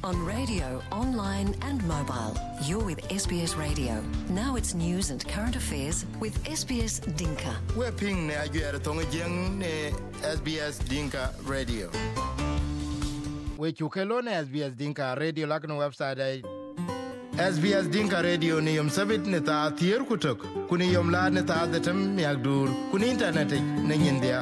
On radio, online and mobile. You're with SBS Radio. Now it's news and current affairs with SBS Dinka. We're ping ne ajuere tonga jeng ne SBS Dinka Radio. We chukelo ne SBS Dinka Radio lakno website ay SBS Dinka Radio ni yom sabit ne ta thier kutok. Kuni yom la ne ta datam miagdur. Kuni internet ne nyindia.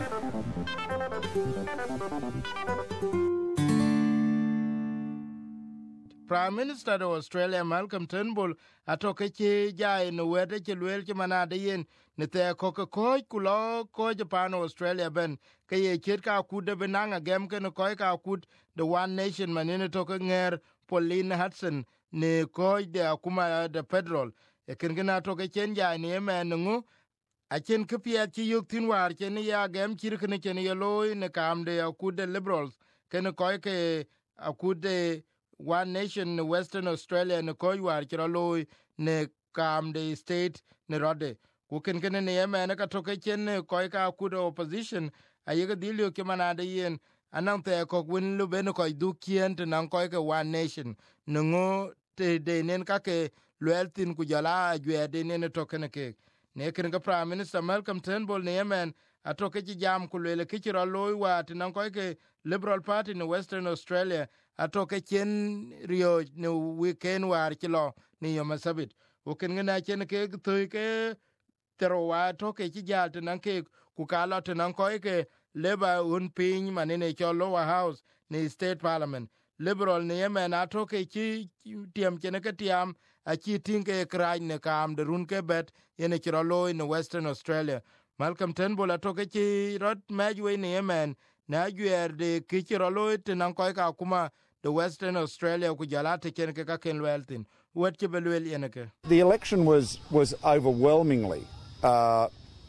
Prime Minister of Australia Malcolm Turnbull atoke che jai no wede che luel che manade yen ne te ko kulo ko Japan Australia ben ke ye chit ka kude benanga gem ke no ko ka kud the One Nation manene toke nger Pauline Hudson ne ko de akuma de federal e ken gena toke chen jai ne men ngu a chen ke pia chi yuk tin war chen ya gem chir ke ne chen ye loy ne kam de akude liberals ken ko ke akude One Nation Western Australia ne ko war kiralo ne kam de state ne rode ku ken ken ne yema ne ka toke chen ko ka ku do opposition ayega dilio ke manade yen anan te ko win lu ben ko du kien te nan ko ke One Nation ne ngo te de nen ka ke lweltin ku jala jwe de ne toke ne ke ne ken ga Prime Minister Malcolm Turnbull ne yema atoke ji jam ku le ke kiralo wa te nan ko ke Liberal Party in Western Australia atoke chen rio ne weekend war kilo ni yoma sabit o ken ngana chen ke to ke tero wa toke chi jalt nan ke ku kala to nan ko ke leba un pin manene cho lower house ni state parliament liberal ne yema na toke chi tiam chen ke tiam a chi tin ke krai ne kam de run ke bet yene kiro lo in Western Australia Malcolm Turnbull atoke chi rot majwe ne yema na juer de kichiro lo te nan ko ka kuma the Western Australia ku jalate ken ke ka ken weltin what ke belwel yeneke. The election was overwhelmingly a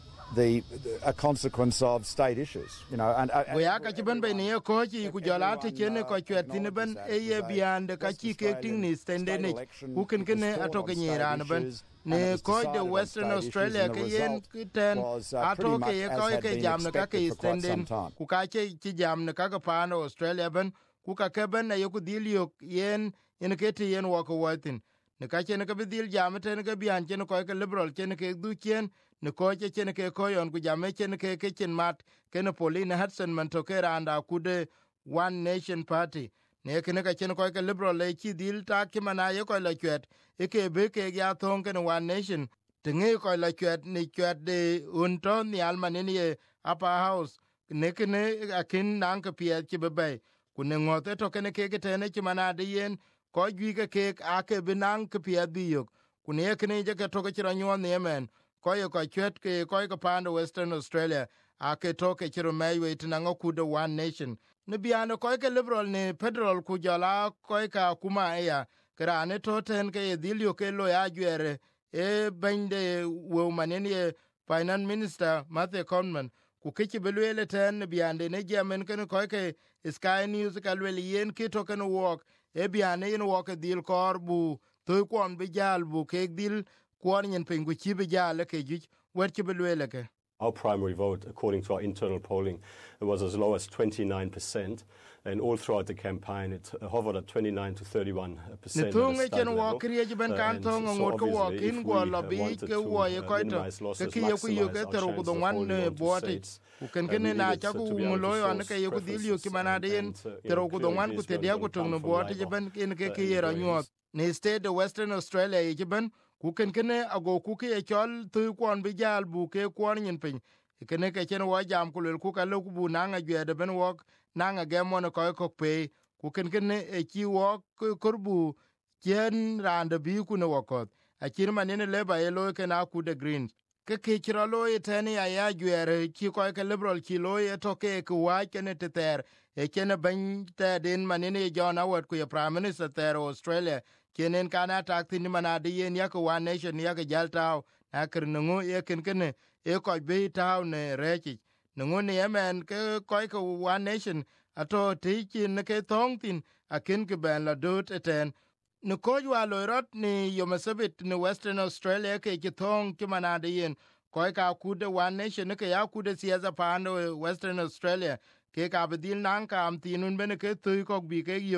consequence of state issues, you know, and we aka chiben be ne ko chi ku jalate ken ko chwetin ben e ye biande ka chi ke ting ni stende ne ku ken ken atoke nyiran ben ne ko the Western Australia ke yen ten atoke ye ko ke jam ne ka ke stende ku ka che chi jam ne ka ka pano Australia ben ku ka ke ben ye ku dilio yen in ke ti yen wo ko watin ne ka che ne ka bidil jam te ne ka bian che ne ko ke liberal che ne ke du chen ne ko che ne ke ko yon ku jam che ne ke chen mat ke ne Pauline Hudson man to ke randa ku de One Nation Party ne ke ne ka chen ko ke liberal le chi dil ta ke mana ye ko la chet e ke be ke ya thong ke One Nation tinge ko la chet ni chet de un ton ni alman ni upper house ne ke ne akin nang ke pie chi be ku ne ngote to ke ne ke te ne chi mana de yen ko gi ke ake binang ke pie bi yok ku ne ke ne je ke to ke ra nyon ne men ko ye ko chet ke ko ke pande Western Australia ake to ke ro mai we tinango ku de One Nation ne biano ko ke liberal ne federal ku jala ko ka kuma ya krane to ten ke dilio ke lo ya jere e bende wo manene finance minister Matthew Conman ku ke belwele ten biande ne jamen ken ko ke Sky News ka lwele yen ke to ken walk e biane in walk dil korbu to kon be jal bu ke dil kon yen pengu chi be jal ke ji wer ke belwele ke. Our primary vote, according to our internal polling, was as low as 29%, and all throughout the campaign it hovered at 29 to 31%. Ne tunge chen wo kriye ben kan tong ngot ko wo kin go lobby ke wo ye ko to ke ye ku yo ke tero ku don wan boate ku ken ken na cha ku mu lo yo ne ke ye ku dilio ki manade yen tero ku don wan ku te dia ku tong no boate je ben ken ke ye ra nyot ne state of Western Australia ye ben ku ken ago ku ke chol tu kon bi jal bu ke kon nyin pin ken ke chen wo jam ku le ku ka lo ku bu na nga je de ben wo na nga ge mo ko pe ku ken e chi wo kurbu chen rande bi ku ne wo ko a chir manene le ba elo ke na ku de greens ke chiro lo ye tani ya jere chi ko ke liberal chi lo ye to ke ku wa ke ne te ter e ken ban te den manene John Howard ku ye Prime Minister ter Australia kenen kana takti ni manade yen ya ko One Nation ya ke jaltaw akir ngo ye ken e ko be taw ne rechi ngo ne yemen ke ko One Nation ato tiki ne ke thongtin akin ke ben la dot eten ne ko jwa lo rot ni yomasabit ni Western Australia ke thong ki manade yen ko ka ku de One Nation ne ke ya ku de siasa pano Western Australia ke ka bedil nan ka am tinun bene ke tu ko bi ke yok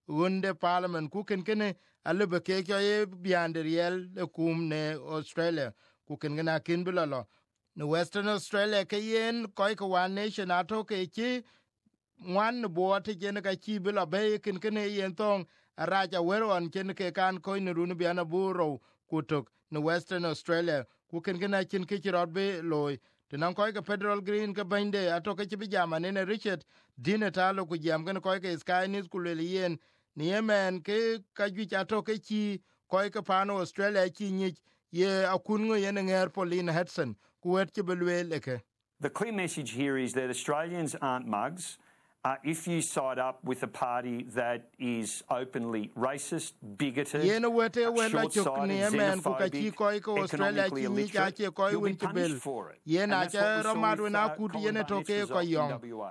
wonde parliament ku ken alebe ke ye biande riel le kum ne Australia ku ken gana kin bilalo ne Western Australia ke yen ko One Nation ato ke chi wan bo te jen ka chi bila be ken yen tong araja weron ken ke kan ko ne runu biana buro kutok ne Western Australia ku ken gana kin ke rodbe loy tenan ko ke Federal Green ke bande ato ke bi jama ne Richard dine talo ku jam ken ko ke Sky News ku le yen ni yemen ke ka ju ato ke chi ko ke pano Australia chi ni ye akun ngo yen nger Pauline Hudson ku wet ke belwel ke. The clear message here is that Australians aren't mugs. If you side up with a party that is openly racist, bigoted, short-sighted, xenophobic, economically illiterate, you'll be punished for it. And that's what we saw with Colin Barnett's result in WA.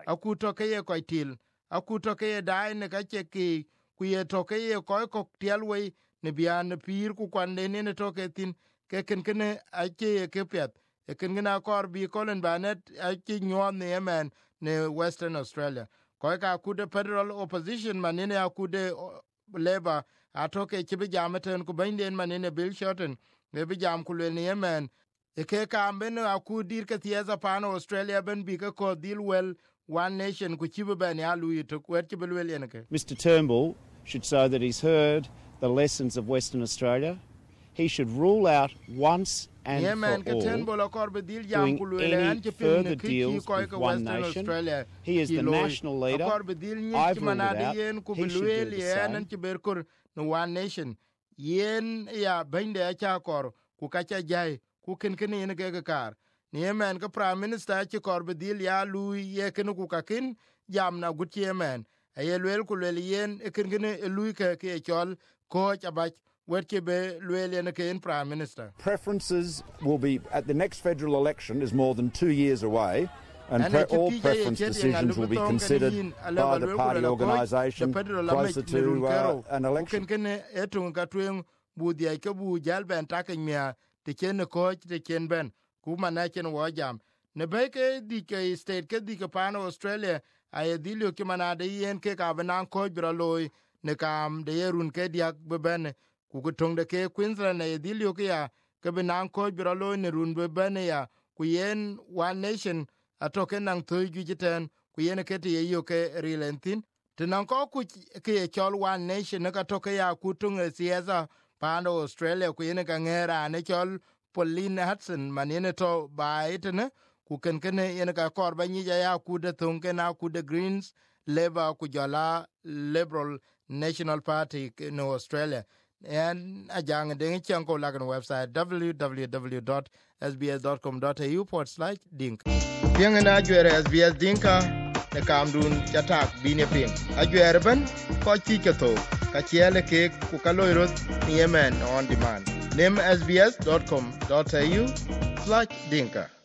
Akutoke dai ne kacheki kuye toke ye ko tialwe ne bian pir ku kwande ne toke tin ke ken ache ke pet e ken na kor bi Colin Barnett ache nyon ne yemen ne Western Australia ko ka kude federal opposition manene akude Labour atoke chibi jameten ku bainden manene Bill Shorten ne bi jam ku le ne yemen e ke ka amben akudir ke tieza pano Australia ben bi ko deal well One Nation ku chibi ben ya lu to kwet chibi wel yenke. Mr Turnbull should show that he's heard the lessons of Western Australia. He should rule out once and for all doing any further deals with One Nation. He is the national leader. I've ruled it out. He should do the same. One Nation. Yen ya bende acha kor ku kacha jai ku ken yen ke kar. Ni yemen ka Prime Minister chi kor bedil ya lu ye ken ku kakin jam na gut yemen. Ayelwel ku le yen e ken lu ke chol ko chabach. Prime Minister. Preferences will be at the next federal election is more than 2 yeyears away, and all preference decisions will be considered by the party organisation closer to an election. State ke di ke pano Australia ay dilio ke manade yen ke ka banan ko braloy ne kam de yerun ke diak beben ku tong de ke Queensland e dilio ke ya ke banan ko braloy ne run beben ya ku yen One Nation atoke nang toy gijiten ku yen ke te yo ke rilentin tenan ko ku ke chol One Nation ne ka toke ya ku tung siasa pano Australia ku yen ka ngera ne chol Pauline Hudson manene to baitene ku ken yen ka kor ba nyi ya ku de thong ke na ku de Greens Labour ku jala Liberal National Party in Australia and ajang de chen ko la website www.sbs.com.au/dink yang na jere SBS dinka ne kamdun chatak bine ping ajere ban ko ti keto ka chele ke ku kaloiro Yemen on demand. Name sbs.com.au/dinka